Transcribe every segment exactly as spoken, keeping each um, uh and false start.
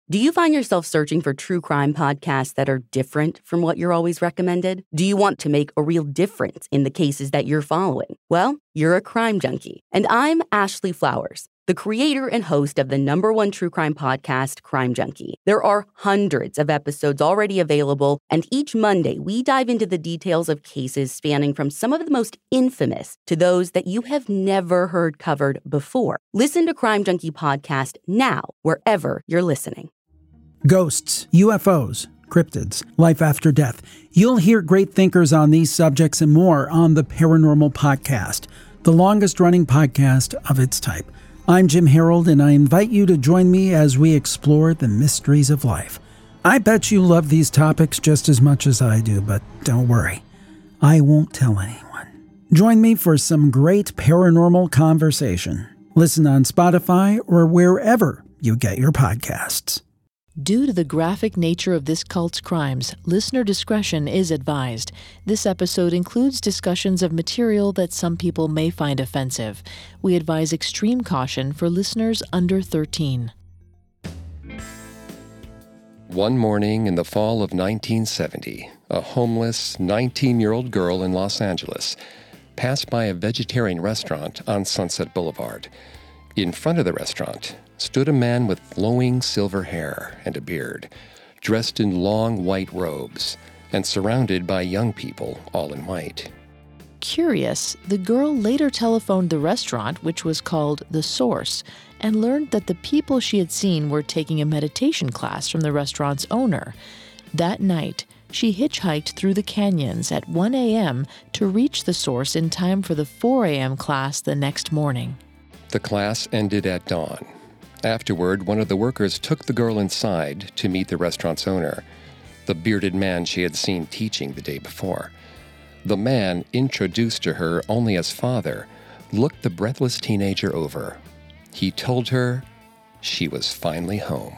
Do you find yourself searching for true crime podcasts that are different from what you're always recommended? Do you want to make a real difference in the cases that you're following? Well, you're a crime junkie. And I'm Ashley Flowers, the creator and host of the number one true crime podcast, Crime Junkie. There are hundreds of episodes already available, and each Monday we dive into the details of cases spanning from some of the most infamous to those that you have never heard covered before. Listen to Crime Junkie Podcast now, wherever you're listening. Ghosts, U F Os, cryptids, life after death. You'll hear great thinkers on these subjects and more on the Paranormal Podcast, the longest-running podcast of its type. I'm Jim Harold, and I invite you to join me as we explore the mysteries of life. I bet you love these topics just as much as I do, but don't worry, I won't tell anyone. Join me for some great paranormal conversation. Listen on Spotify or wherever you get your podcasts. Due to the graphic nature of this cult's crimes, listener discretion is advised. This episode includes discussions of material that some people may find offensive. We advise extreme caution for listeners under thirteen. One morning in the fall of nineteen seventy, a homeless nineteen-year-old girl in Los Angeles passed by a vegetarian restaurant on Sunset Boulevard. In front of the restaurant stood a man with flowing silver hair and a beard, dressed in long white robes, and surrounded by young people, all in white. Curious, the girl later telephoned the restaurant, which was called The Source, and learned that the people she had seen were taking a meditation class from the restaurant's owner. That night, she hitchhiked through the canyons at one a.m. to reach The Source in time for the four a.m. class the next morning. The class ended at dawn. Afterward, one of the workers took the girl inside to meet the restaurant's owner, the bearded man she had seen teaching the day before. The man, introduced to her only as father, looked the breathless teenager over. He told her she was finally home.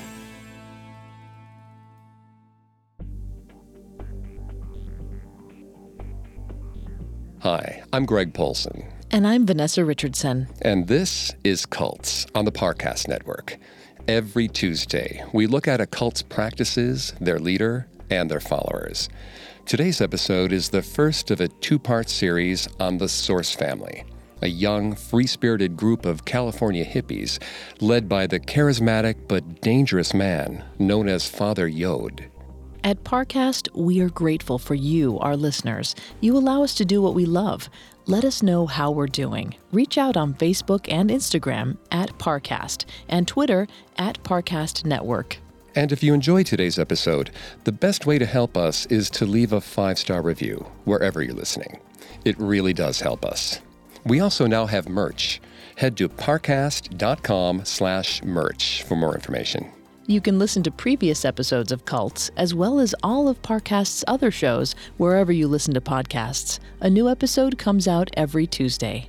Hi, I'm Greg Polson. And I'm Vanessa Richardson. And this is Cults on the Parcast Network. Every Tuesday, we look at a cult's practices, their leader, and their followers. Today's episode is the first of a two-part series on the Source family, a young, free-spirited group of California hippies led by the charismatic but dangerous man known as Father Yod. At Parcast, we are grateful for you, our listeners. You allow us to do what we love. Let us know how we're doing. Reach out on Facebook and Instagram at Parcast and Twitter at Parcast Network. And if you enjoyed today's episode, the best way to help us is to leave a five-star review wherever you're listening. It really does help us. We also now have merch. Head to parcast.com slash merch for more information. You can listen to previous episodes of Cults, as well as all of Parcast's other shows, wherever you listen to podcasts. A new episode comes out every Tuesday.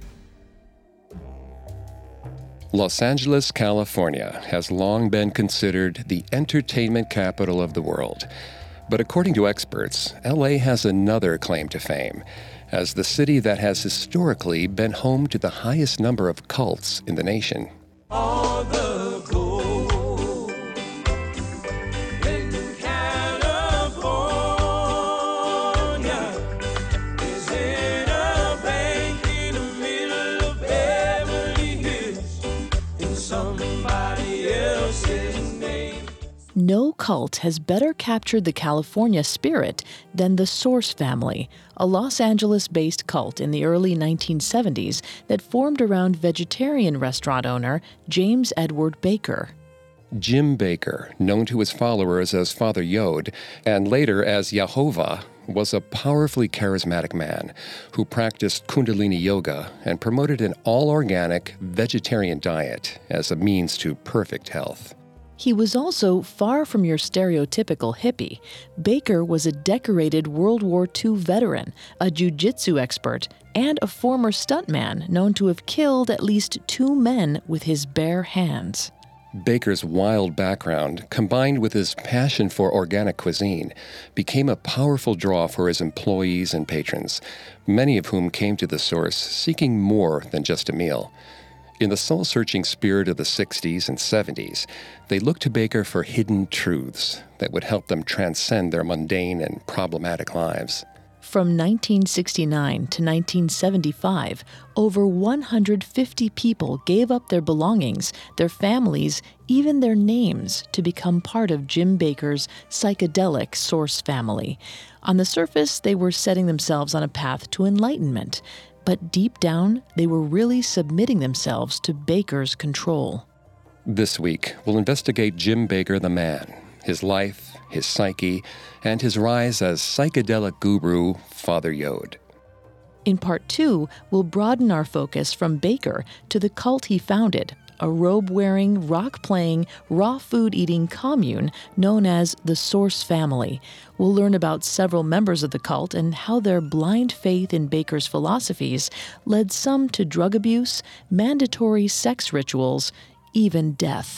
Los Angeles, California, has long been considered the entertainment capital of the world. But according to experts, L A has another claim to fame, as the city that has historically been home to the highest number of cults in the nation. All the No cult has better captured the California spirit than the Source family, a Los Angeles-based cult in the early nineteen seventies that formed around vegetarian restaurant owner James Edward Baker. Jim Baker, known to his followers as Father Yod, and later as Yehovah, was a powerfully charismatic man who practiced Kundalini yoga and promoted an all-organic vegetarian diet as a means to perfect health. He was also far from your stereotypical hippie. Baker was a decorated World War Two veteran, a jiu-jitsu expert, and a former stuntman known to have killed at least two men with his bare hands. Baker's wild background, combined with his passion for organic cuisine, became a powerful draw for his employees and patrons, many of whom came to the Source seeking more than just a meal. In the soul-searching spirit of the sixties and seventies, they looked to Baker for hidden truths that would help them transcend their mundane and problematic lives. From nineteen sixty-nine to nineteen seventy-five, over one hundred fifty people gave up their belongings, their families, even their names to become part of Jim Bakker's psychedelic Source family. On the surface, they were setting themselves on a path to enlightenment, but deep down, they were really submitting themselves to Bakker's control. This week, we'll investigate Jim Bakker the man, his life, his psyche, and his rise as psychedelic guru Father Yod. In part two, we'll broaden our focus from Bakker to the cult he founded, a robe-wearing, rock-playing, raw food-eating commune known as the Source family. We'll learn about several members of the cult and how their blind faith in Bakker's philosophies led some to drug abuse, mandatory sex rituals, even death.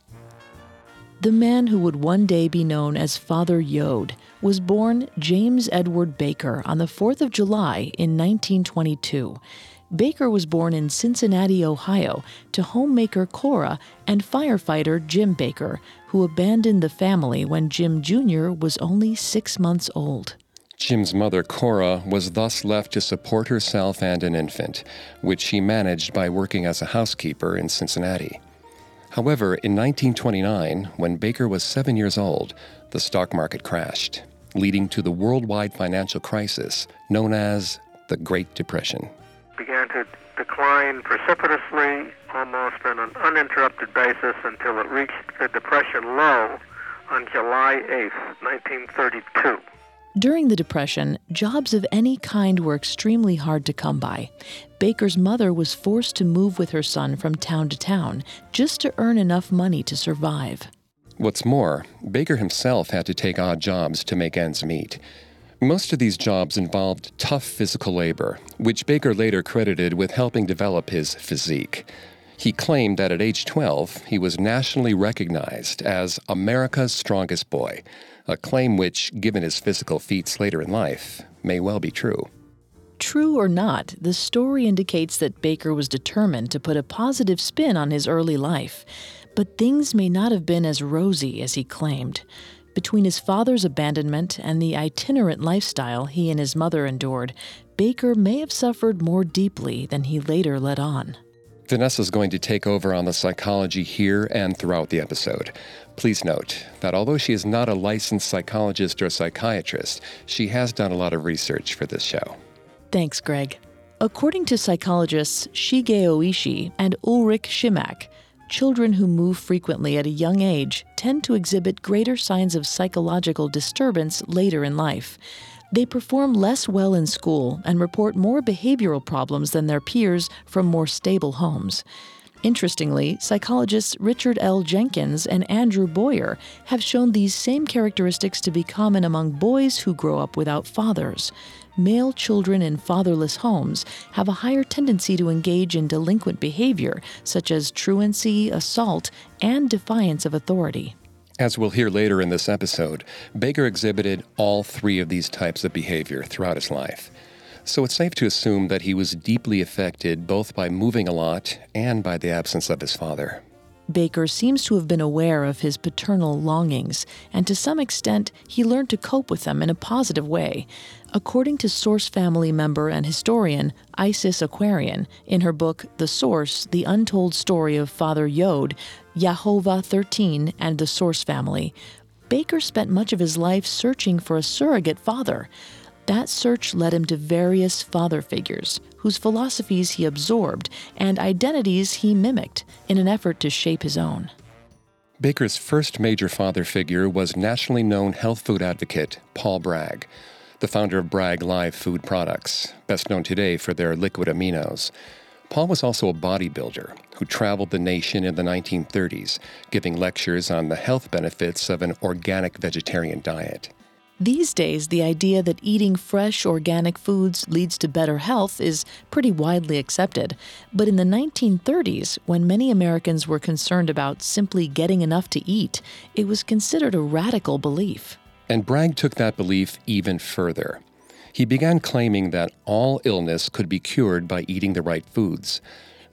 The man who would one day be known as Father Yod was born James Edward Bakker on the fourth of July in nineteen twenty-two. Bakker was born in Cincinnati, Ohio, to homemaker Cora and firefighter Jim Bakker, who abandoned the family when Jim Junior was only six months old. Jim's mother, Cora, was thus left to support herself and an infant, which she managed by working as a housekeeper in Cincinnati. However, in nineteen twenty-nine, when Bakker was seven years old, the stock market crashed, leading to the worldwide financial crisis known as the Great Depression. Began to decline precipitously, almost on an uninterrupted basis, until it reached a depression low on July eighth, nineteen thirty-two. During the Depression, jobs of any kind were extremely hard to come by. Bakker's mother was forced to move with her son from town to town just to earn enough money to survive. What's more, Bakker himself had to take odd jobs to make ends meet. Most of these jobs involved tough physical labor, which Bakker later credited with helping develop his physique. He claimed that at age twelve, he was nationally recognized as America's strongest boy, a claim which, given his physical feats later in life, may well be true. True or not, the story indicates that Bakker was determined to put a positive spin on his early life. But things may not have been as rosy as he claimed. Between his father's abandonment and the itinerant lifestyle he and his mother endured, Bakker may have suffered more deeply than he later let on. Vanessa's going to take over on the psychology here and throughout the episode. Please note that although she is not a licensed psychologist or psychiatrist, she has done a lot of research for this show. Thanks, Greg. According to psychologists Shige Oishi and Ulrich Schimak, children who move frequently at a young age tend to exhibit greater signs of psychological disturbance later in life. They perform less well in school and report more behavioral problems than their peers from more stable homes. Interestingly, psychologists Richard L. Jenkins and Andrew Boyer have shown these same characteristics to be common among boys who grow up without fathers. Male children in fatherless homes have a higher tendency to engage in delinquent behavior, such as truancy, assault, and defiance of authority. As we'll hear later in this episode, Bakker exhibited all three of these types of behavior throughout his life. So it's safe to assume that he was deeply affected both by moving a lot and by the absence of his father. Bakker seems to have been aware of his paternal longings, and to some extent, he learned to cope with them in a positive way. According to Source family member and historian Isis Aquarian, in her book The Source, The Untold Story of Father Yod, Yahovah thirteen, and the Source Family, Bakker spent much of his life searching for a surrogate father. That search led him to various father figures, whose philosophies he absorbed and identities he mimicked in an effort to shape his own. Bakker's first major father figure was nationally known health food advocate Paul Bragg, the founder of Bragg Live Food Products, best known today for their liquid aminos. Paul was also a bodybuilder who traveled the nation in the nineteen thirties, giving lectures on the health benefits of an organic vegetarian diet. These days, the idea that eating fresh, organic foods leads to better health is pretty widely accepted. But in the nineteen thirties, when many Americans were concerned about simply getting enough to eat, it was considered a radical belief. And Bragg took that belief even further. He began claiming that all illness could be cured by eating the right foods.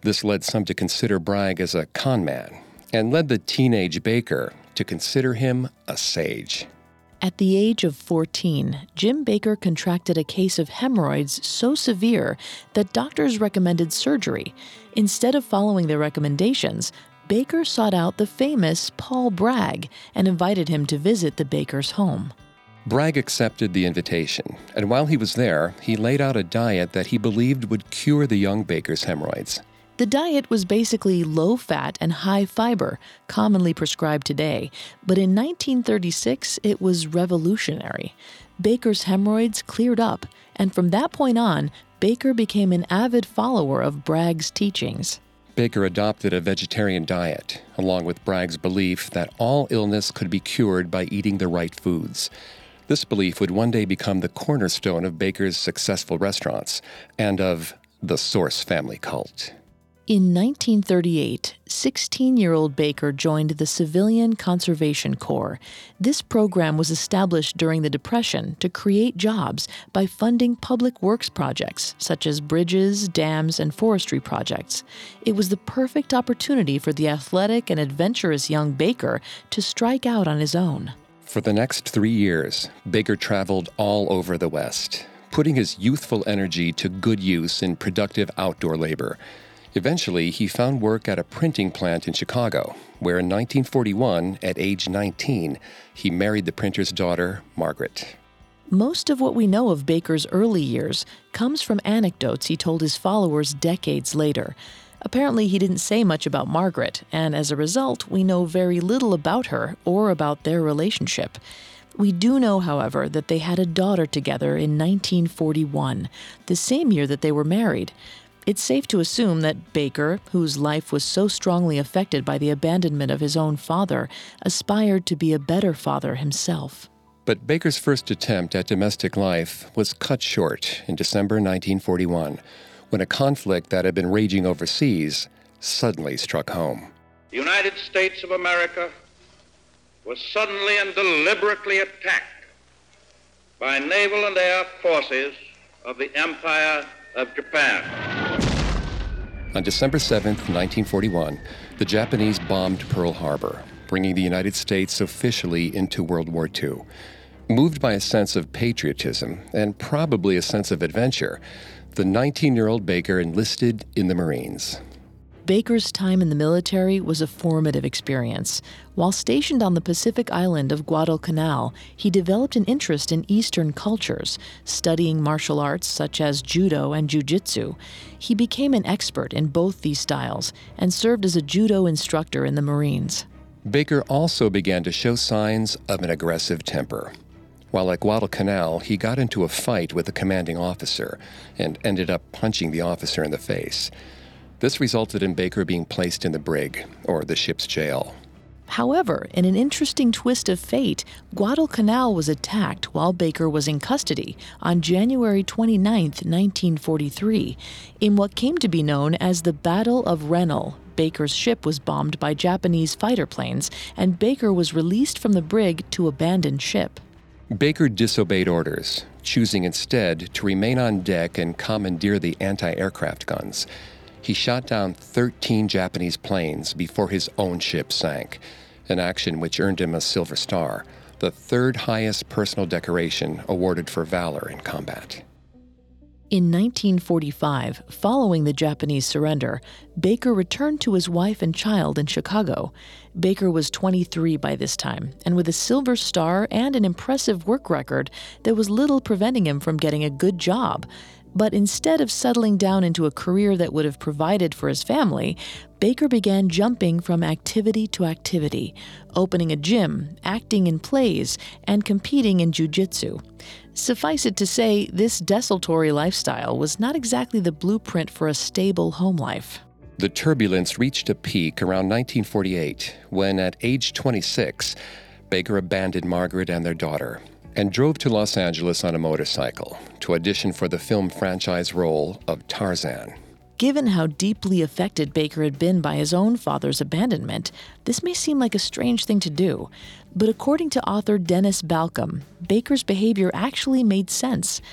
This led some to consider Bragg as a con man, and led the teenage Baker to consider him a sage. At the age of fourteen, Jim Baker contracted a case of hemorrhoids so severe that doctors recommended surgery. Instead of following their recommendations, Baker sought out the famous Paul Bragg and invited him to visit the Baker's home. Bragg accepted the invitation, and while he was there, he laid out a diet that he believed would cure the young Baker's hemorrhoids. The diet was basically low-fat and high-fiber, commonly prescribed today, but in nineteen thirty-six it was revolutionary. Baker's hemorrhoids cleared up, and from that point on, Baker became an avid follower of Bragg's teachings. Baker adopted a vegetarian diet, along with Bragg's belief that all illness could be cured by eating the right foods. This belief would one day become the cornerstone of Baker's successful restaurants and of the Source family cult. In nineteen thirty-eight, sixteen-year-old Baker joined the Civilian Conservation Corps. This program was established during the Depression to create jobs by funding public works projects, such as bridges, dams, and forestry projects. It was the perfect opportunity for the athletic and adventurous young Baker to strike out on his own. For the next three years, Baker traveled all over the West, putting his youthful energy to good use in productive outdoor labor. Eventually, he found work at a printing plant in Chicago, where in nineteen forty-one, at age nineteen, he married the printer's daughter, Margaret. Most of what we know of Baker's early years comes from anecdotes he told his followers decades later. Apparently, he didn't say much about Margaret, and as a result, we know very little about her or about their relationship. We do know, however, that they had a daughter together in nineteen forty-one, the same year that they were married. It's safe to assume that Baker, whose life was so strongly affected by the abandonment of his own father, aspired to be a better father himself. But Baker's first attempt at domestic life was cut short in December nineteen forty-one, when a conflict that had been raging overseas suddenly struck home. The United States of America was suddenly and deliberately attacked by naval and air forces of the Empire of Japan. On December seventh, nineteen forty-one, the Japanese bombed Pearl Harbor, bringing the United States officially into World War Two. Moved by a sense of patriotism and probably a sense of adventure, the nineteen-year-old Baker enlisted in the Marines. Baker's time in the military was a formative experience. While stationed on the Pacific island of Guadalcanal, he developed an interest in Eastern cultures, studying martial arts such as judo and jiu-jitsu. He became an expert in both these styles and served as a judo instructor in the Marines. Baker also began to show signs of an aggressive temper. While at Guadalcanal, he got into a fight with a commanding officer and ended up punching the officer in the face. This resulted in Baker being placed in the brig, or the ship's jail. However, in an interesting twist of fate, Guadalcanal was attacked while Baker was in custody on January twenty-ninth, nineteen forty-three, in what came to be known as the Battle of Rennell. Baker's ship was bombed by Japanese fighter planes, and Baker was released from the brig to abandon ship. Baker disobeyed orders, choosing instead to remain on deck and commandeer the anti-aircraft guns. He shot down thirteen Japanese planes before his own ship sank, an action which earned him a Silver Star, the third highest personal decoration awarded for valor in combat. In nineteen forty-five, following the Japanese surrender, Baker returned to his wife and child in Chicago. Baker was twenty-three by this time, and with a Silver Star and an impressive work record, there was little preventing him from getting a good job. But instead of settling down into a career that would have provided for his family, Baker began jumping from activity to activity, opening a gym, acting in plays, and competing in jiu-jitsu. Suffice it to say, this desultory lifestyle was not exactly the blueprint for a stable home life. The turbulence reached a peak around nineteen forty-eight, when at age twenty-six, Baker abandoned Margaret and their daughter and drove to Los Angeles on a motorcycle to audition for the film franchise role of Tarzan. Given how deeply affected Baker had been by his own father's abandonment, this may seem like a strange thing to do. But according to author Dennis Balcom, Baker's behavior actually made sense.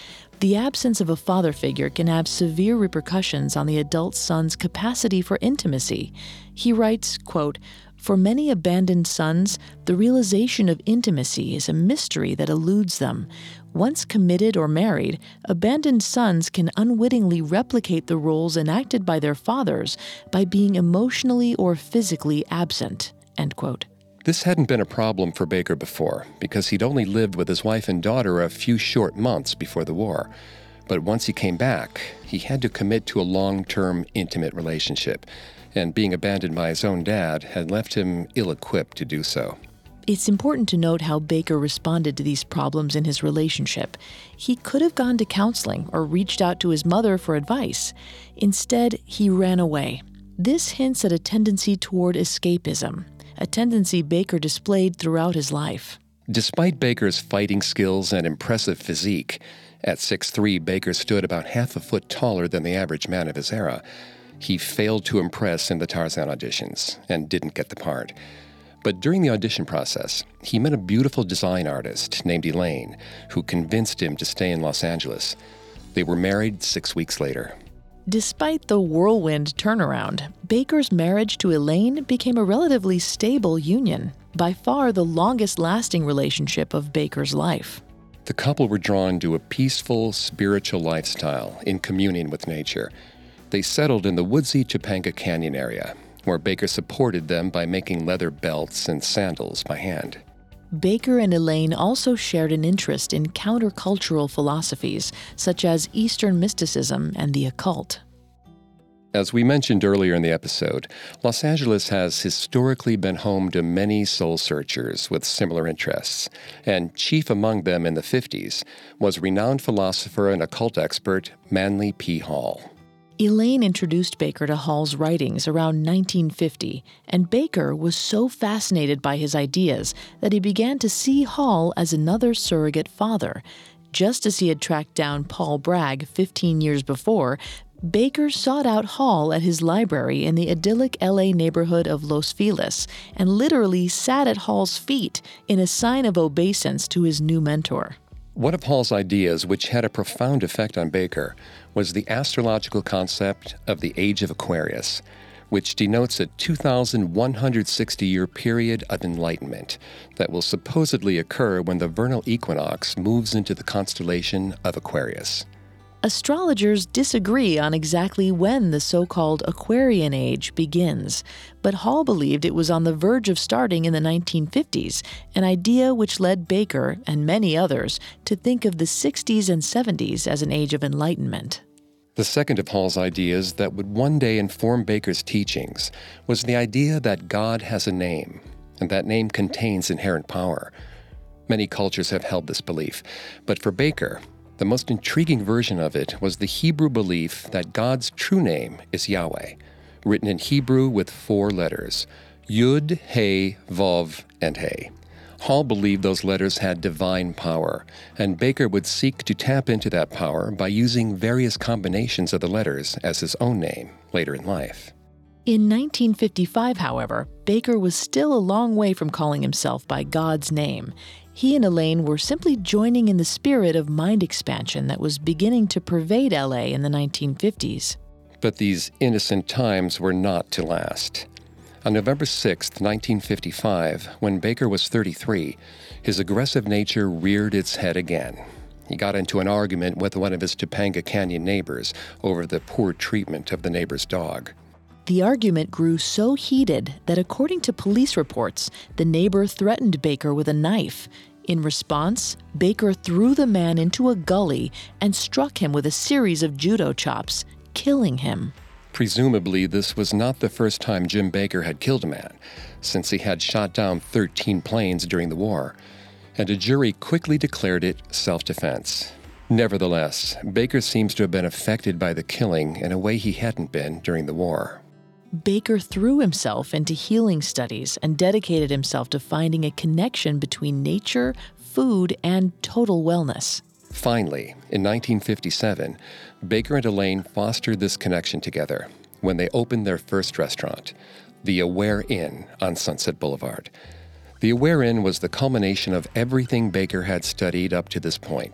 The absence of a father figure can have severe repercussions on the adult son's capacity for intimacy. He writes, quote, "For many abandoned sons, the realization of intimacy is a mystery that eludes them. Once committed or married, abandoned sons can unwittingly replicate the roles enacted by their fathers by being emotionally or physically absent." End quote. This hadn't been a problem for Baker before, because he'd only lived with his wife and daughter a few short months before the war. But once he came back, he had to commit to a long-term, intimate relationship, and being abandoned by his own dad had left him ill-equipped to do so. It's important to note how Baker responded to these problems in his relationship. He could have gone to counseling or reached out to his mother for advice. Instead, he ran away. This hints at a tendency toward escapism, a tendency Baker displayed throughout his life. Despite Baker's fighting skills and impressive physique, at six foot three, Baker stood about half a foot taller than the average man of his era. He failed to impress in the Tarzan auditions and didn't get the part. But during the audition process, he met a beautiful design artist named Elaine, who convinced him to stay in Los Angeles. They were married six weeks later. Despite the whirlwind turnaround, Baker's marriage to Elaine became a relatively stable union, by far the longest-lasting relationship of Baker's life. The couple were drawn to a peaceful, spiritual lifestyle in communion with nature. They settled in the woodsy Topanga Canyon area, where Baker supported them by making leather belts and sandals by hand. Baker and Elaine also shared an interest in countercultural philosophies, such as Eastern mysticism and the occult. As we mentioned earlier in the episode, Los Angeles has historically been home to many soul searchers with similar interests, and chief among them in the fifties was renowned philosopher and occult expert Manly P. Hall. Elaine introduced Baker to Hall's writings around nineteen fifty, and Baker was so fascinated by his ideas that he began to see Hall as another surrogate father. Just as he had tracked down Paul Bragg fifteen years before, Baker sought out Hall at his library in the idyllic L A neighborhood of Los Feliz and literally sat at Hall's feet in a sign of obeisance to his new mentor. One of Hall's ideas, which had a profound effect on Baker, was the astrological concept of the Age of Aquarius, which denotes a two thousand one hundred sixty year period of enlightenment that will supposedly occur when the vernal equinox moves into the constellation of Aquarius. Astrologers disagree on exactly when the so-called Aquarian Age begins, but Hall believed it was on the verge of starting in the nineteen fifties, an idea which led Baker, and many others, to think of the sixties and seventies as an age of enlightenment. The second of Hall's ideas that would one day inform Baker's teachings was the idea that God has a name, and that name contains inherent power. Many cultures have held this belief, but for Baker, the most intriguing version of it was the Hebrew belief that God's true name is Yahweh, written in Hebrew with four letters, Yud, He, Vav, and He. Hall believed those letters had divine power, and Baker would seek to tap into that power by using various combinations of the letters as his own name later in life. In nineteen fifty-five, however, Baker was still a long way from calling himself by God's name. He and Elaine were simply joining in the spirit of mind expansion that was beginning to pervade L A in the nineteen fifties. But these innocent times were not to last. On November sixth, nineteen fifty-five, when Baker was thirty-three, his aggressive nature reared its head again. He got into an argument with one of his Topanga Canyon neighbors over the poor treatment of the neighbor's dog. The argument grew so heated that, according to police reports, the neighbor threatened Baker with a knife. In response, Baker threw the man into a gully and struck him with a series of judo chops, killing him. Presumably, this was not the first time Jim Baker had killed a man, since he had shot down thirteen planes during the war, and a jury quickly declared it self-defense. Nevertheless, Baker seems to have been affected by the killing in a way he hadn't been during the war. Baker threw himself into healing studies and dedicated himself to finding a connection between nature, food, and total wellness. Finally, in nineteen fifty-seven, Baker and Elaine fostered this connection together when they opened their first restaurant, the Aware Inn on Sunset Boulevard. The Aware Inn was the culmination of everything Baker had studied up to this point: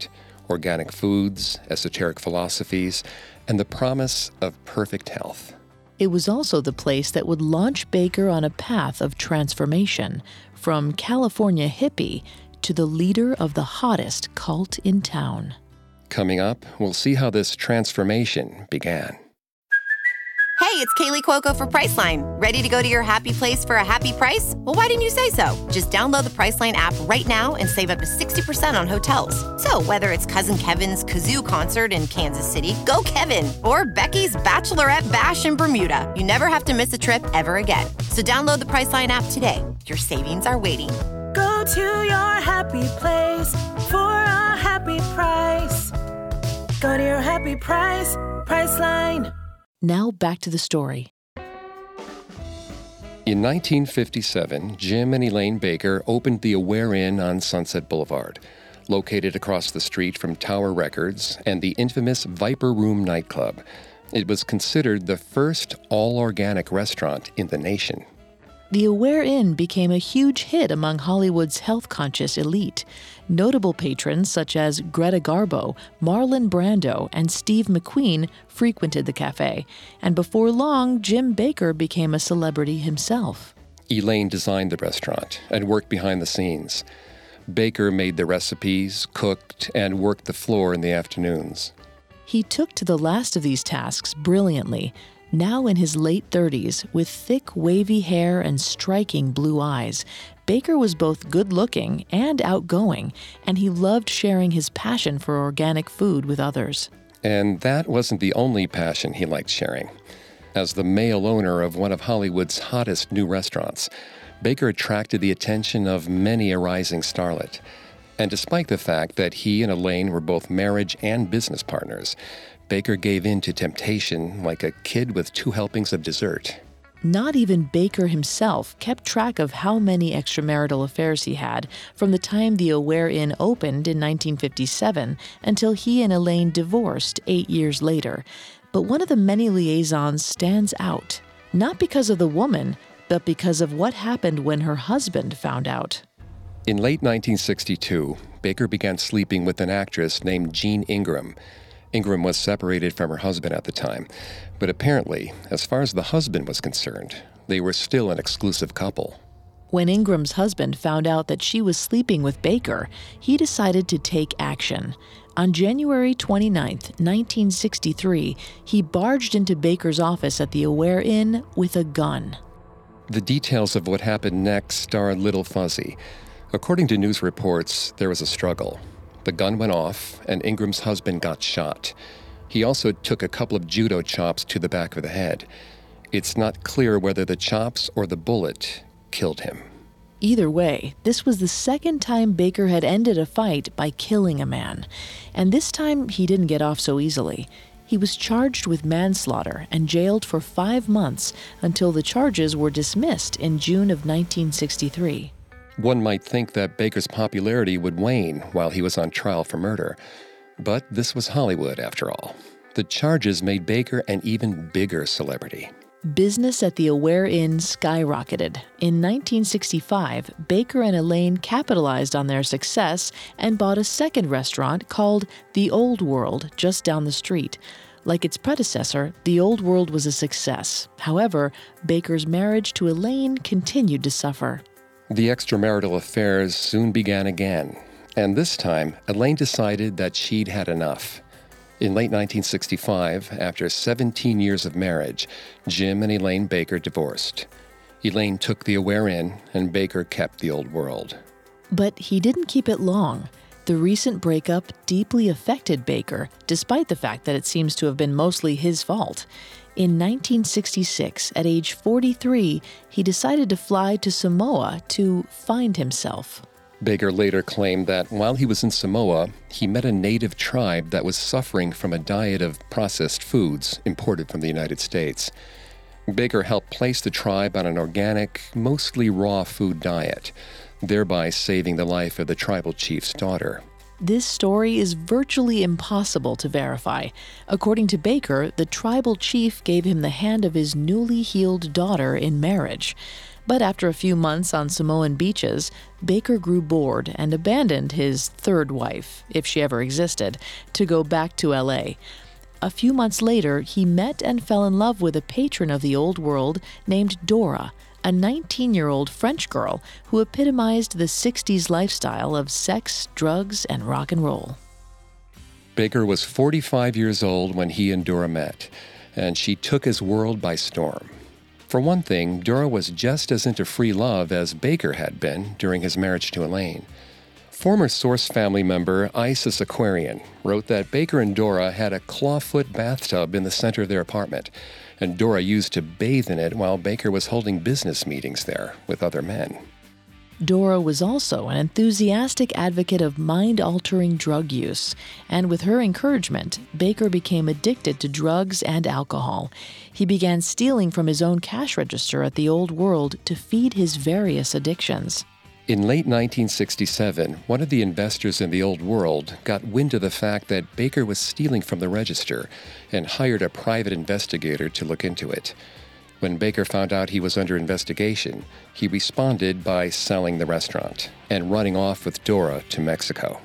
organic foods, esoteric philosophies, and the promise of perfect health. It was also the place that would launch Baker on a path of transformation, from California hippie to the leader of the hottest cult in town. Coming up, we'll see how this transformation began. Hey, it's Kaylee Cuoco for Priceline. Ready to go to your happy place for a happy price? Well, why didn't you say so? Just download the Priceline app right now and save up to sixty percent on hotels. So whether it's Cousin Kevin's Kazoo Concert in Kansas City, go Kevin, or Becky's Bachelorette Bash in Bermuda, you never have to miss a trip ever again. So download the Priceline app today. Your savings are waiting. Go to your happy place for a happy price. Go to your happy price, Priceline. Now back to the story. In nineteen fifty-seven, Jim and Elaine Baker opened the Aware Inn on Sunset Boulevard, located across the street from Tower Records and the infamous Viper Room nightclub. It was considered the first all-organic restaurant in the nation. The Aware Inn became a huge hit among Hollywood's health-conscious elite. Notable patrons such as Greta Garbo, Marlon Brando, and Steve McQueen frequented the cafe, and before long, Jim Baker became a celebrity himself. Elaine designed the restaurant and worked behind the scenes. Baker made the recipes, cooked, and worked the floor in the afternoons. He took to the last of these tasks brilliantly. Now in his late thirties, with thick, wavy hair and striking blue eyes, Baker was both good-looking and outgoing, and he loved sharing his passion for organic food with others. And that wasn't the only passion he liked sharing. As the male owner of one of Hollywood's hottest new restaurants, Baker attracted the attention of many a rising starlet. And despite the fact that he and Elaine were both marriage and business partners, Baker gave in to temptation like a kid with two helpings of dessert. Not even Baker himself kept track of how many extramarital affairs he had from the time the Aware Inn opened in nineteen fifty-seven until he and Elaine divorced eight years later. But one of the many liaisons stands out, not because of the woman, but because of what happened when her husband found out. In late nineteen sixty-two, Baker began sleeping with an actress named Jean Ingram. Ingram was separated from her husband at the time, but apparently, as far as the husband was concerned, they were still an exclusive couple. When Ingram's husband found out that she was sleeping with Baker, he decided to take action. On January twenty-ninth, nineteen sixty-three, he barged into Baker's office at the Aware Inn with a gun. The details of what happened next are a little fuzzy. According to news reports, there was a struggle. The gun went off, and Ingram's husband got shot. He also took a couple of judo chops to the back of the head. It's not clear whether the chops or the bullet killed him. Either way, this was the second time Baker had ended a fight by killing a man. And this time, he didn't get off so easily. He was charged with manslaughter and jailed for five months until the charges were dismissed in June of nineteen sixty-three. One might think that Baker's popularity would wane while he was on trial for murder. But this was Hollywood, after all. The charges made Baker an even bigger celebrity. Business at the Aware Inn skyrocketed. In nineteen sixty-five, Baker and Elaine capitalized on their success and bought a second restaurant called The Old World just down the street. Like its predecessor, The Old World was a success. However, Baker's marriage to Elaine continued to suffer. The extramarital affairs soon began again, and this time, Elaine decided that she'd had enough. In late nineteen sixty-five, after seventeen years of marriage, Jim and Elaine Baker divorced. Elaine took the Aware Inn, and Baker kept the Old World. But he didn't keep it long. The recent breakup deeply affected Baker, despite the fact that it seems to have been mostly his fault. In nineteen sixty-six, at age forty-three, he decided to fly to Samoa to find himself. Baker later claimed that while he was in Samoa, he met a native tribe that was suffering from a diet of processed foods imported from the United States. Baker helped place the tribe on an organic, mostly raw food diet, thereby saving the life of the tribal chief's daughter. This story is virtually impossible to verify. According to Baker, the tribal chief gave him the hand of his newly healed daughter in marriage. But after a few months on Samoan beaches, Baker grew bored and abandoned his third wife, if she ever existed, to go back to L A. A few months later, he met and fell in love with a patron of the old world named Dora, a nineteen-year-old French girl who epitomized the sixties lifestyle of sex, drugs, and rock and roll. Baker was forty-five years old when he and Dora met, and she took his world by storm. For one thing, Dora was just as into free love as Baker had been during his marriage to Elaine. Former Source family member Isis Aquarian wrote that Baker and Dora had a clawfoot bathtub in the center of their apartment, and Dora used to bathe in it while Baker was holding business meetings there with other men. Dora was also an enthusiastic advocate of mind-altering drug use, and with her encouragement, Baker became addicted to drugs and alcohol. He began stealing from his own cash register at the Old World to feed his various addictions. In late nineteen sixty-seven, one of the investors in the Old World got wind of the fact that Baker was stealing from the register and hired a private investigator to look into it. When Baker found out he was under investigation, he responded by selling the restaurant and running off with Dora to Mexico.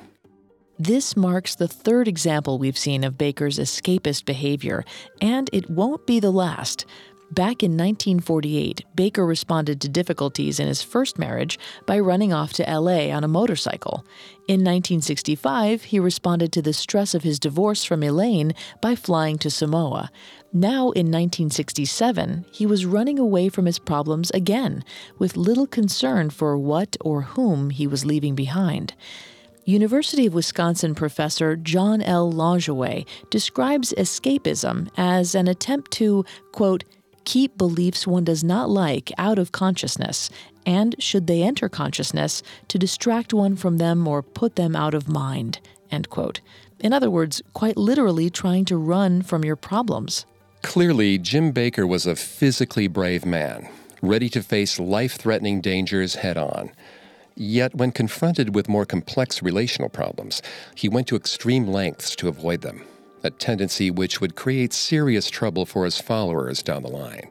This marks the third example we've seen of Baker's escapist behavior, and it won't be the last. Back in nineteen forty-eight, Baker responded to difficulties in his first marriage by running off to L A on a motorcycle. In nineteen sixty-five, he responded to the stress of his divorce from Elaine by flying to Samoa. Now, in nineteen sixty-seven, he was running away from his problems again, with little concern for what or whom he was leaving behind. University of Wisconsin professor John L. Langevin describes escapism as an attempt to, quote, keep beliefs one does not like out of consciousness, and, should they enter consciousness, to distract one from them or put them out of mind, end quote. In other words, quite literally trying to run from your problems. Clearly, Jim Baker was a physically brave man, ready to face life-threatening dangers head-on. Yet, when confronted with more complex relational problems, he went to extreme lengths to avoid them, a tendency which would create serious trouble for his followers down the line.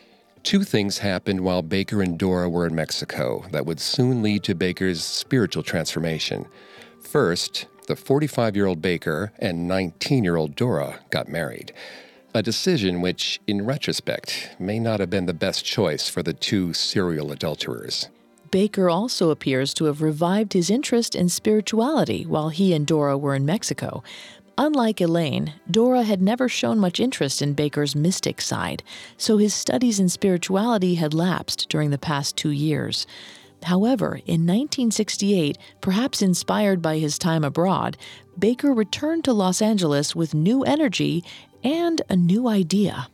Two things happened while Baker and Dora were in Mexico that would soon lead to Baker's spiritual transformation. First, the forty-five-year-old Baker and nineteen-year-old Dora got married, a decision which, in retrospect, may not have been the best choice for the two serial adulterers. Baker also appears to have revived his interest in spirituality while he and Dora were in Mexico. Unlike Elaine, Dora had never shown much interest in Baker's mystic side, so his studies in spirituality had lapsed during the past two years. However, in nineteen sixty-eight, perhaps inspired by his time abroad, Baker returned to Los Angeles with new energy and a new idea.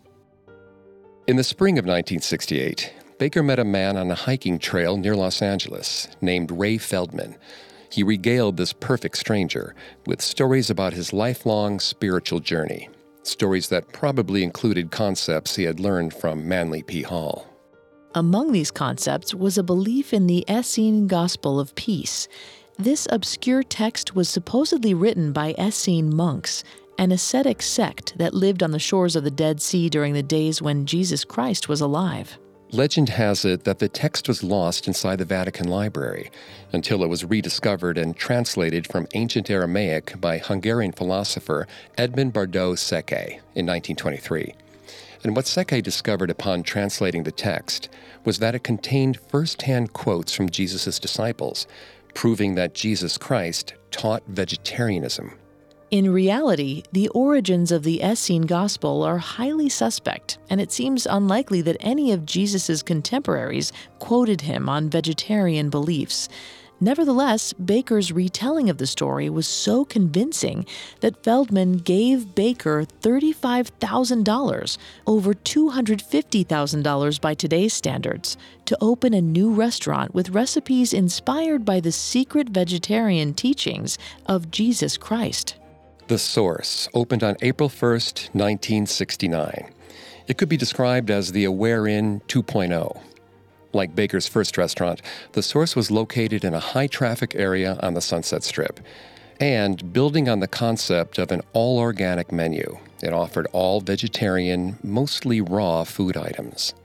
In the spring of nineteen sixty-eight, Baker met a man on a hiking trail near Los Angeles named Ray Feldman. He regaled this perfect stranger with stories about his lifelong spiritual journey, stories that probably included concepts he had learned from Manly P. Hall. Among these concepts was a belief in the Essene Gospel of Peace. This obscure text was supposedly written by Essene monks, an ascetic sect that lived on the shores of the Dead Sea during the days when Jesus Christ was alive. Legend has it that the text was lost inside the Vatican Library until it was rediscovered and translated from ancient Aramaic by Hungarian philosopher Edmund Bardot Szekely in nineteen twenty-three. And what Szekely discovered upon translating the text was that it contained first-hand quotes from Jesus' disciples, proving that Jesus Christ taught vegetarianism. In reality, the origins of the Essene Gospel are highly suspect, and it seems unlikely that any of Jesus' contemporaries quoted him on vegetarian beliefs. Nevertheless, Baker's retelling of the story was so convincing that Feldman gave Baker thirty-five thousand dollars, over two hundred fifty thousand dollars by today's standards, to open a new restaurant with recipes inspired by the secret vegetarian teachings of Jesus Christ. The Source opened on April first, nineteen sixty-nine. It could be described as the Aware Inn two point oh. Like Baker's first restaurant, The Source was located in a high-traffic area on the Sunset Strip. And building on the concept of an all-organic menu, it offered all vegetarian, mostly raw food items.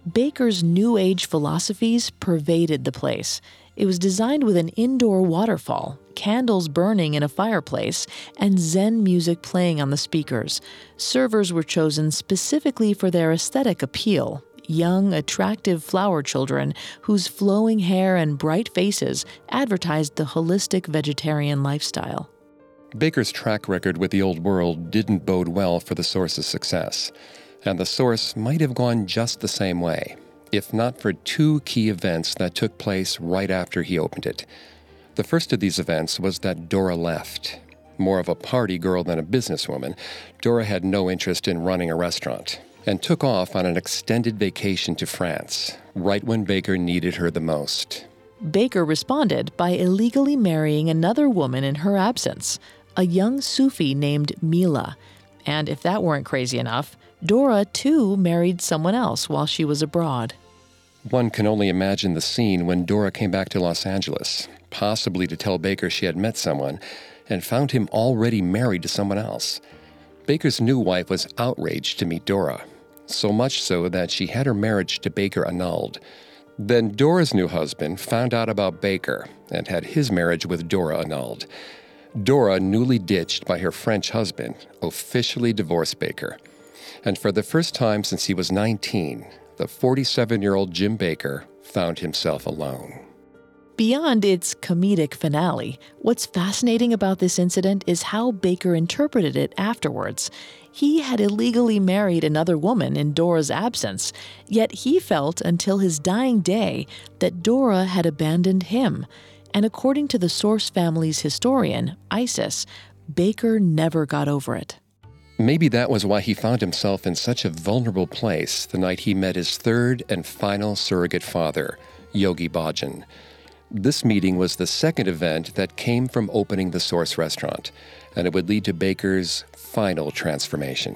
Baker's New Age philosophies pervaded the place. It was designed with an indoor waterfall, candles burning in a fireplace, and Zen music playing on the speakers. Servers were chosen specifically for their aesthetic appeal. Young, attractive flower children whose flowing hair and bright faces advertised the holistic vegetarian lifestyle. Baker's track record with the old world didn't bode well for the Source's success, and the Source might have gone just the same way, if not for two key events that took place right after he opened it. The first of these events was that Dora left. More of a party girl than a businesswoman, Dora had no interest in running a restaurant, and took off on an extended vacation to France, right when Baker needed her the most. Baker responded by illegally marrying another woman in her absence, a young Sufi named Mila. And if that weren't crazy enough, Dora, too, married someone else while she was abroad. One can only imagine the scene when Dora came back to Los Angeles, possibly to tell Baker she had met someone, and found him already married to someone else. Baker's new wife was outraged to meet Dora, so much so that she had her marriage to Baker annulled. Then Dora's new husband found out about Baker and had his marriage with Dora annulled. Dora, newly ditched by her French husband, officially divorced Baker. And for the first time since he was nineteen, the forty-seven-year-old Jim Baker found himself alone. Beyond its comedic finale, what's fascinating about this incident is how Baker interpreted it afterwards. He had illegally married another woman in Dora's absence, yet he felt until his dying day that Dora had abandoned him. And according to the Source family's historian, Isis, Baker never got over it. Maybe that was why he found himself in such a vulnerable place the night he met his third and final surrogate father, Yogi Bhajan. This meeting was the second event that came from opening the Source restaurant, and it would lead to Baker's final transformation.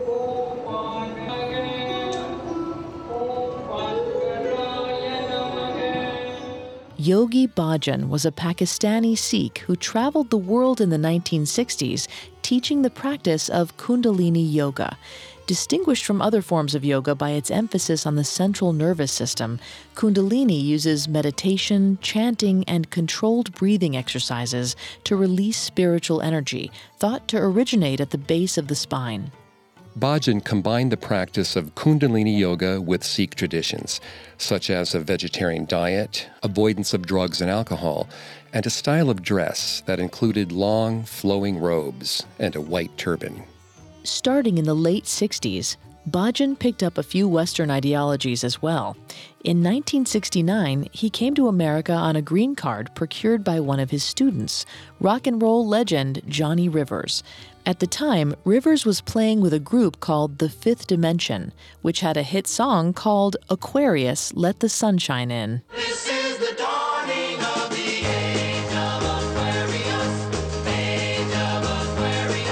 Yogi Bhajan was a Pakistani Sikh who traveled the world in the nineteen sixties teaching the practice of Kundalini Yoga. Distinguished from other forms of yoga by its emphasis on the central nervous system, Kundalini uses meditation, chanting, and controlled breathing exercises to release spiritual energy, thought to originate at the base of the spine. Bhajan combined the practice of Kundalini Yoga with Sikh traditions, such as a vegetarian diet, avoidance of drugs and alcohol, and a style of dress that included long, flowing robes and a white turban. Starting in the late sixties, Bhajan picked up a few Western ideologies as well. In nineteen sixty-nine, he came to America on a green card procured by one of his students, rock and roll legend Johnny Rivers. At the time, Rivers was playing with a group called The Fifth Dimension, which had a hit song called Aquarius, Let the Sunshine In. This is the dawning of the age of Aquarius, age of Aquarius.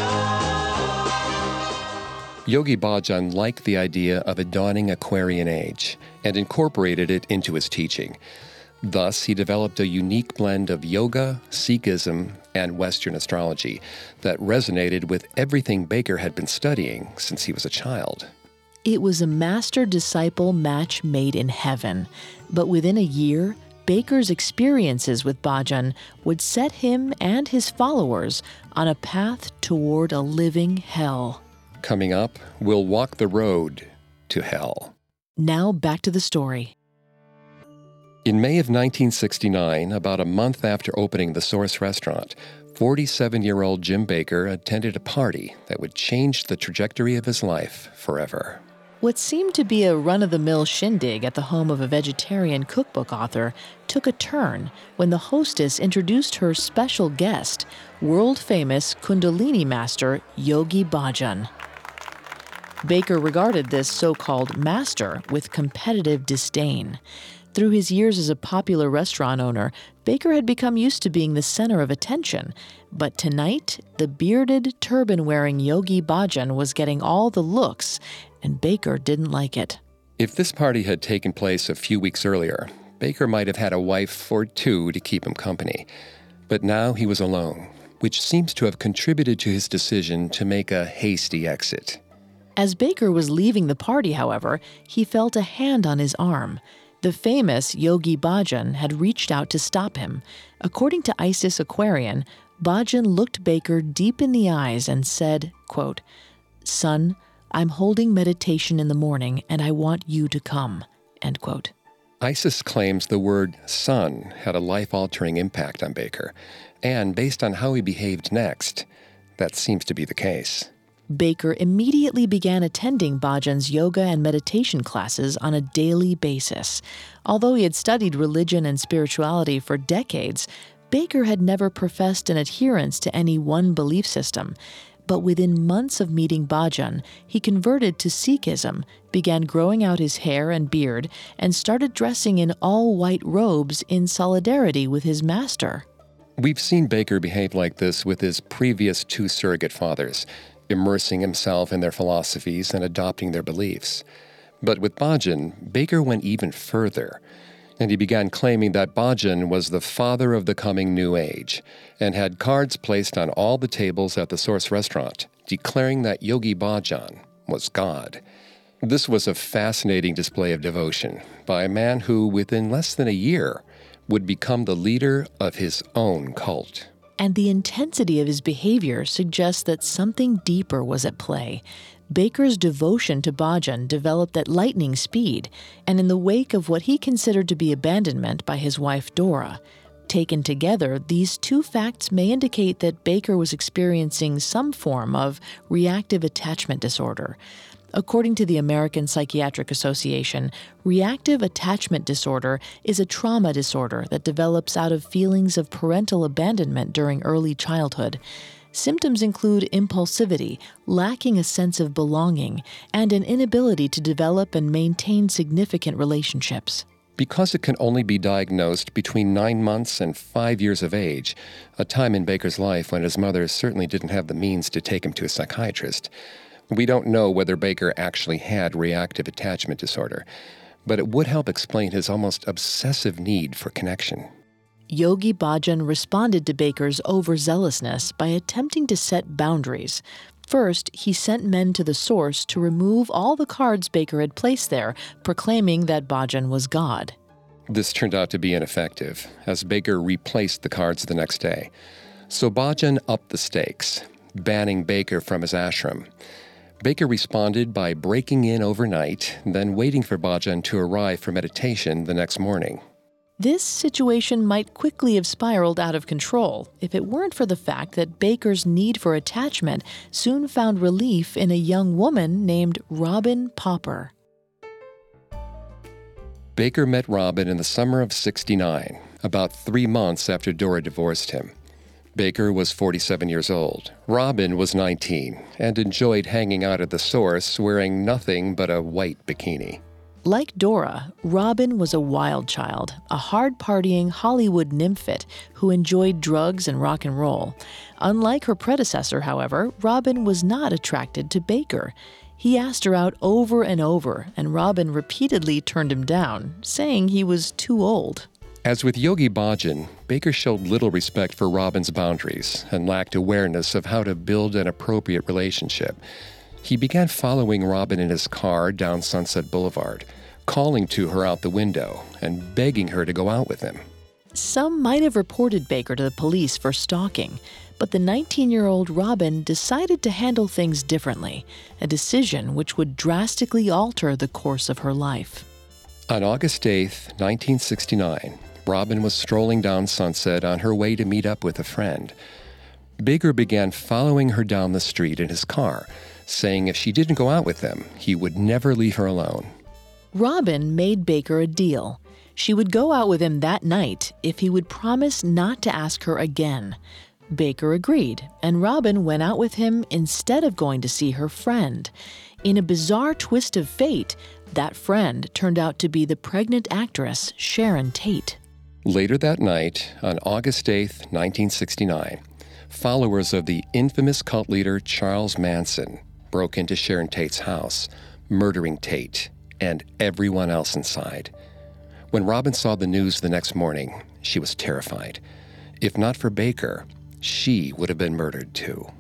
Yogi Bhajan liked the idea of a dawning Aquarian age and incorporated it into his teaching. Thus, he developed a unique blend of yoga, Sikhism, and Western astrology that resonated with everything Baker had been studying since he was a child. It was a master-disciple match made in heaven. But within a year, Baker's experiences with Bhajan would set him and his followers on a path toward a living hell. Coming up, we'll walk the road to hell. Now back to the story. In May of nineteen sixty-nine, about a month after opening the Source restaurant, forty-seven-year-old Jim Baker attended a party that would change the trajectory of his life forever. What seemed to be a run-of-the-mill shindig at the home of a vegetarian cookbook author took a turn when the hostess introduced her special guest, world-famous Kundalini master Yogi Bhajan. Baker regarded this so-called master with competitive disdain. Through his years as a popular restaurant owner, Baker had become used to being the center of attention. But tonight, the bearded, turban-wearing Yogi Bhajan was getting all the looks, and Baker didn't like it. If this party had taken place a few weeks earlier, Baker might have had a wife or two to keep him company. But now he was alone, which seems to have contributed to his decision to make a hasty exit. As Baker was leaving the party, however, he felt a hand on his arm. The famous Yogi Bhajan had reached out to stop him. According to Isis Aquarian, Bhajan looked Baker deep in the eyes and said, quote, "Son, I'm holding meditation in the morning and I want you to come," end quote. Isis claims the word son had a life-altering impact on Baker, and based on how he behaved next, that seems to be the case. Baker immediately began attending Bhajan's yoga and meditation classes on a daily basis. Although he had studied religion and spirituality for decades, Baker had never professed an adherence to any one belief system. But within months of meeting Bhajan, he converted to Sikhism, began growing out his hair and beard, and started dressing in all-white robes in solidarity with his master. We've seen Baker behave like this with his previous two surrogate fathers, immersing himself in their philosophies and adopting their beliefs. But with Bhajan, Baker went even further, and he began claiming that Bhajan was the father of the coming New Age, and had cards placed on all the tables at the Source restaurant, declaring that Yogi Bhajan was God. This was a fascinating display of devotion by a man who, within less than a year, would become the leader of his own cult. And the intensity of his behavior suggests that something deeper was at play. Baker's devotion to Bhajan developed at lightning speed, and in the wake of what he considered to be abandonment by his wife Dora. Taken together, these two facts may indicate that Baker was experiencing some form of reactive attachment disorder. According to the American Psychiatric Association, reactive attachment disorder is a trauma disorder that develops out of feelings of parental abandonment during early childhood. Symptoms include impulsivity, lacking a sense of belonging, and an inability to develop and maintain significant relationships. Because it can only be diagnosed between nine months and five years of age, a time in Baker's life when his mother certainly didn't have the means to take him to a psychiatrist, we don't know whether Baker actually had reactive attachment disorder, but it would help explain his almost obsessive need for connection. Yogi Bhajan responded to Baker's overzealousness by attempting to set boundaries. First, he sent men to the Source to remove all the cards Baker had placed there, proclaiming that Bhajan was God. This turned out to be ineffective, as Baker replaced the cards the next day. So Bhajan upped the stakes, banning Baker from his ashram. Baker responded by breaking in overnight, then waiting for Bhajan to arrive for meditation the next morning. This situation might quickly have spiraled out of control if it weren't for the fact that Baker's need for attachment soon found relief in a young woman named Robin Popper. Baker met Robin in the summer of sixty-nine, about three months after Dora divorced him. Baker was forty-seven years old. Robin was nineteen and enjoyed hanging out at the Source wearing nothing but a white bikini. Like Dora, Robin was a wild child, a hard-partying Hollywood nymphet who enjoyed drugs and rock and roll. Unlike her predecessor, however, Robin was not attracted to Baker. He asked her out over and over, and Robin repeatedly turned him down, saying he was too old. As with Yogi Bhajan, Baker showed little respect for Robin's boundaries and lacked awareness of how to build an appropriate relationship. He began following Robin in his car down Sunset Boulevard, calling to her out the window and begging her to go out with him. Some might have reported Baker to the police for stalking, but the nineteen-year-old Robin decided to handle things differently, a decision which would drastically alter the course of her life. On August eighth, nineteen sixty-nine, Robin was strolling down Sunset on her way to meet up with a friend. Baker began following her down the street in his car, saying if she didn't go out with him, he would never leave her alone. Robin made Baker a deal. She would go out with him that night if he would promise not to ask her again. Baker agreed, and Robin went out with him instead of going to see her friend. In a bizarre twist of fate, that friend turned out to be the pregnant actress Sharon Tate. Later that night, on August eighth, nineteen sixty-nine, followers of the infamous cult leader Charles Manson broke into Sharon Tate's house, murdering Tate and everyone else inside. When Robin saw the news the next morning, she was terrified. If not for Baker, she would have been murdered too.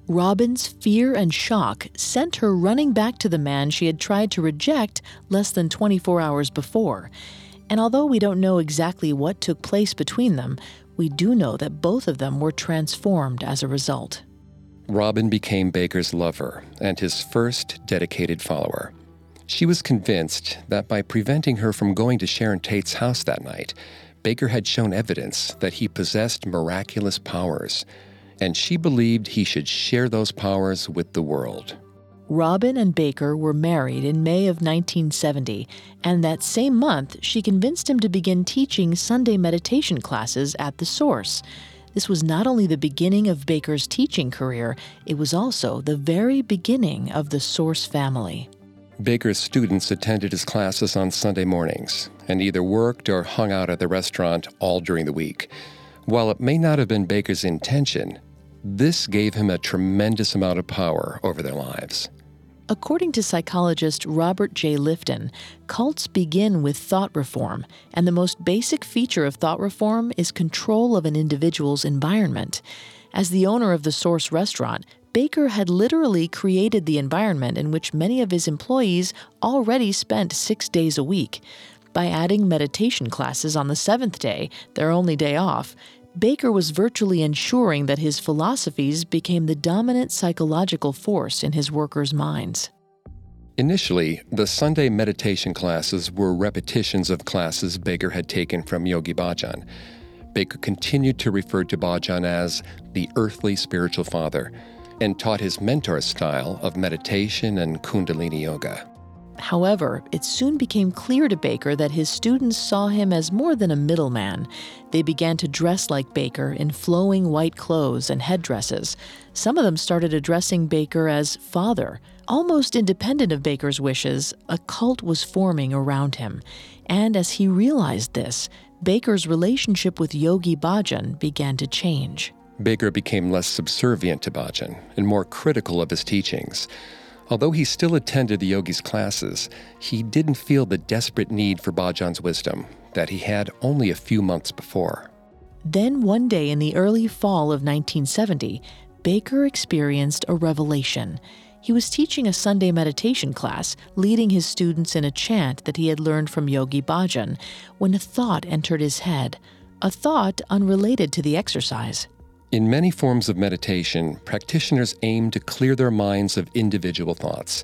Robin's fear and shock sent her running back to the man she had tried to reject less than twenty-four hours before. And although we don't know exactly what took place between them, we do know that both of them were transformed as a result. Robin became Baker's lover and his first dedicated follower. She was convinced that by preventing her from going to Sharon Tate's house that night, Baker had shown evidence that he possessed miraculous powers, and she believed he should share those powers with the world. Robin and Baker were married in May of nineteen seventy, and that same month, she convinced him to begin teaching Sunday meditation classes at The Source. This was not only the beginning of Baker's teaching career, it was also the very beginning of the Source family. Baker's students attended his classes on Sunday mornings and either worked or hung out at the restaurant all during the week. While it may not have been Baker's intention, this gave him a tremendous amount of power over their lives. According to psychologist Robert J. Lifton, cults begin with thought reform, and the most basic feature of thought reform is control of an individual's environment. As the owner of the Source restaurant, Baker had literally created the environment in which many of his employees already spent six days a week. By adding meditation classes on the seventh day, their only day off, Baker was virtually ensuring that his philosophies became the dominant psychological force in his workers' minds. Initially, the Sunday meditation classes were repetitions of classes Baker had taken from Yogi Bhajan. Baker continued to refer to Bhajan as the earthly spiritual father and taught his mentor style of meditation and Kundalini yoga. However, it soon became clear to Baker that his students saw him as more than a middleman. They began to dress like Baker in flowing white clothes and headdresses. Some of them started addressing Baker as father. Almost independent of Baker's wishes, a cult was forming around him. And as he realized this, Baker's relationship with Yogi Bhajan began to change. Baker became less subservient to Bhajan and more critical of his teachings. Although he still attended the yogi's classes, he didn't feel the desperate need for Bhajan's wisdom that he had only a few months before. Then one day in the early fall of nineteen seventy, Baker experienced a revelation. He was teaching a Sunday meditation class, leading his students in a chant that he had learned from Yogi Bhajan, when a thought entered his head, a thought unrelated to the exercise. In many forms of meditation, practitioners aim to clear their minds of individual thoughts.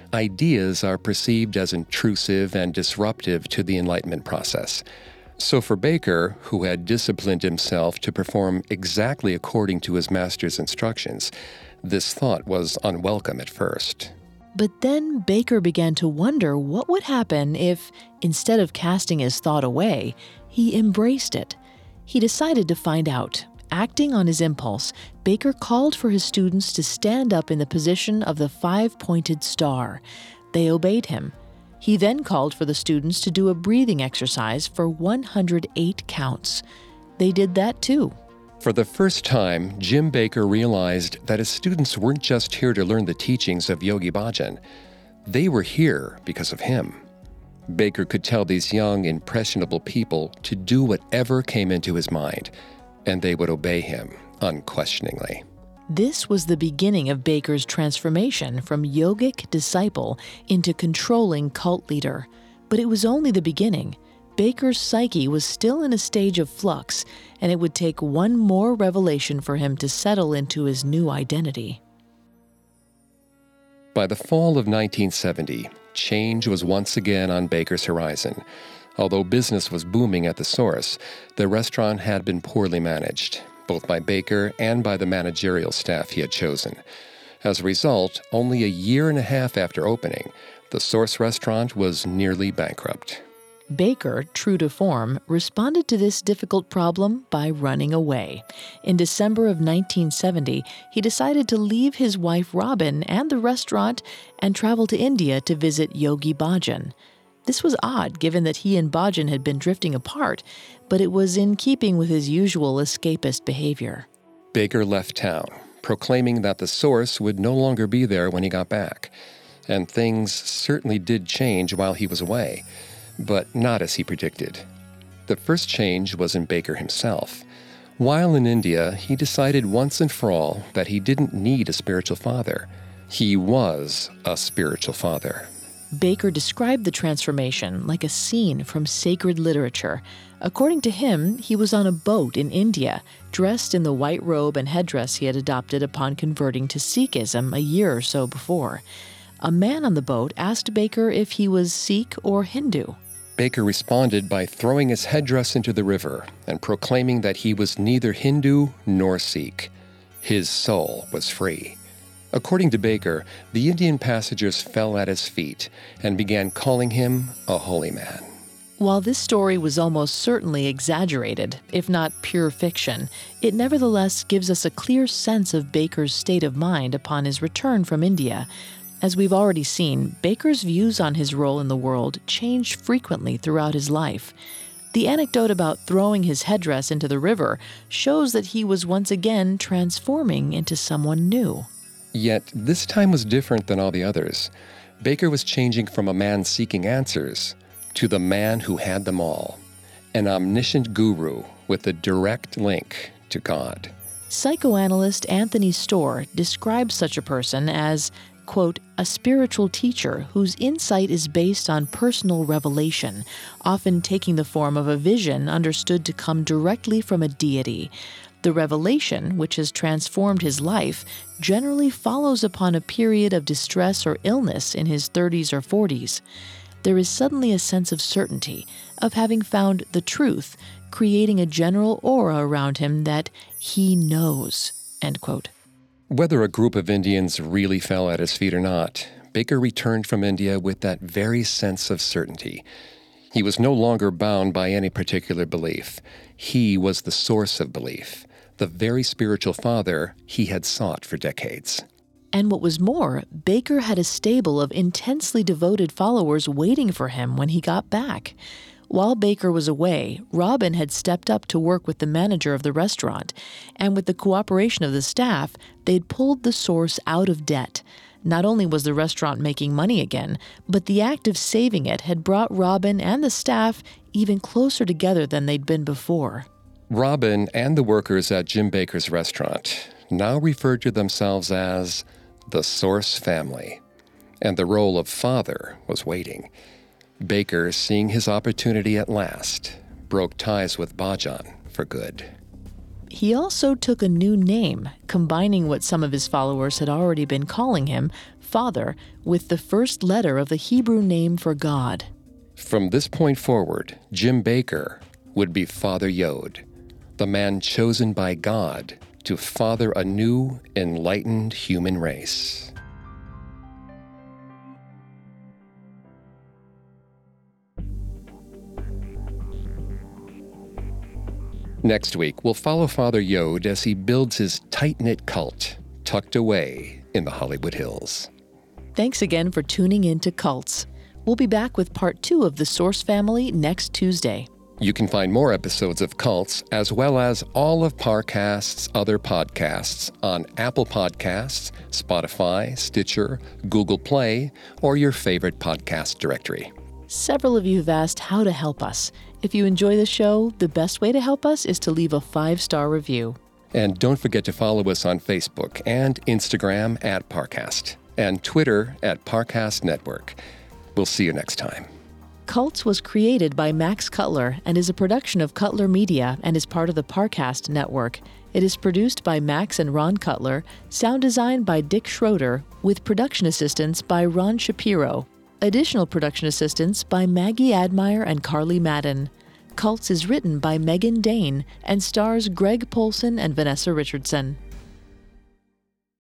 Ideas are perceived as intrusive and disruptive to the enlightenment process. So for Baker, who had disciplined himself to perform exactly according to his master's instructions, this thought was unwelcome at first. But then Baker began to wonder what would happen if, instead of casting his thought away, he embraced it. He decided to find out. Acting on his impulse, Baker called for his students to stand up in the position of the five-pointed star. They obeyed him. He then called for the students to do a breathing exercise for one hundred eight counts. They did that too. For the first time, Jim Baker realized that his students weren't just here to learn the teachings of Yogi Bhajan. They were here because of him. Baker could tell these young, impressionable people to do whatever came into his mind, and they would obey him unquestioningly. This was the beginning of Baker's transformation from yogic disciple into controlling cult leader. But it was only the beginning. Baker's psyche was still in a stage of flux, and it would take one more revelation for him to settle into his new identity. By the fall of nineteen seventy, change was once again on Baker's horizon. Although business was booming at the Source, the restaurant had been poorly managed, both by Baker and by the managerial staff he had chosen. As a result, only a year and a half after opening, the Source restaurant was nearly bankrupt. Baker, true to form, responded to this difficult problem by running away. In December of nineteen seventy, he decided to leave his wife Robin and the restaurant and travel to India to visit Yogi Bhajan. This was odd, given that he and Bhajan had been drifting apart, but it was in keeping with his usual escapist behavior. Baker left town, proclaiming that the Source would no longer be there when he got back. And things certainly did change while he was away, but not as he predicted. The first change was in Baker himself. While in India, he decided once and for all that he didn't need a spiritual father. He was a spiritual father. Baker described the transformation like a scene from sacred literature. According to him, he was on a boat in India, dressed in the white robe and headdress he had adopted upon converting to Sikhism a year or so before. A man on the boat asked Baker if he was Sikh or Hindu. Baker responded by throwing his headdress into the river and proclaiming that he was neither Hindu nor Sikh. His soul was free. According to Baker, the Indian passengers fell at his feet and began calling him a holy man. While this story was almost certainly exaggerated, if not pure fiction, it nevertheless gives us a clear sense of Baker's state of mind upon his return from India. As we've already seen, Baker's views on his role in the world changed frequently throughout his life. The anecdote about throwing his headdress into the river shows that he was once again transforming into someone new. Yet this time was different than all the others. Baker was changing from a man seeking answers to the man who had them all, an omniscient guru with a direct link to God. Psychoanalyst Anthony Storr describes such a person as, quote, a spiritual teacher whose insight is based on personal revelation, often taking the form of a vision understood to come directly from a deity. The revelation, which has transformed his life, generally follows upon a period of distress or illness in his thirties or forties. There is suddenly a sense of certainty, of having found the truth, creating a general aura around him that he knows, end quote. Whether a group of Indians really fell at his feet or not, Baker returned from India with that very sense of certainty. He was no longer bound by any particular belief. He was the source of belief, the very spiritual father he had sought for decades. And what was more, Baker had a stable of intensely devoted followers waiting for him when he got back. While Baker was away, Robin had stepped up to work with the manager of the restaurant, and with the cooperation of the staff, they'd pulled the source out of debt. Not only was the restaurant making money again, but the act of saving it had brought Robin and the staff even closer together than they'd been before. Robin and the workers at Jim Baker's restaurant now referred to themselves as the Source family, and the role of father was waiting. Baker, seeing his opportunity at last, broke ties with Bhajan for good. He also took a new name, combining what some of his followers had already been calling him, Father, with the first letter of the Hebrew name for God. From this point forward, Jim Baker would be Father Yod, the man chosen by God to father a new, enlightened human race. Next week, we'll follow Father Yod as he builds his tight-knit cult tucked away in the Hollywood Hills. Thanks again for tuning in to Cults. We'll be back with part two of the Source family next Tuesday. You can find more episodes of Cults, as well as all of Parcast's other podcasts on Apple Podcasts, Spotify, Stitcher, Google Play, or your favorite podcast directory. Several of you have asked how to help us. If you enjoy the show, the best way to help us is to leave a five-star review. And don't forget to follow us on Facebook and Instagram at Parcast, and Twitter at Parcast Network. We'll see you next time. Cults was created by Max Cutler and is a production of Cutler Media and is part of the Parcast Network. It is produced by Max and Ron Cutler, sound design by Dick Schroeder, with production assistance by Ron Shapiro. Additional production assistance by Maggie Admire and Carly Madden. Cults is written by Megan Dane and stars Greg Polson and Vanessa Richardson.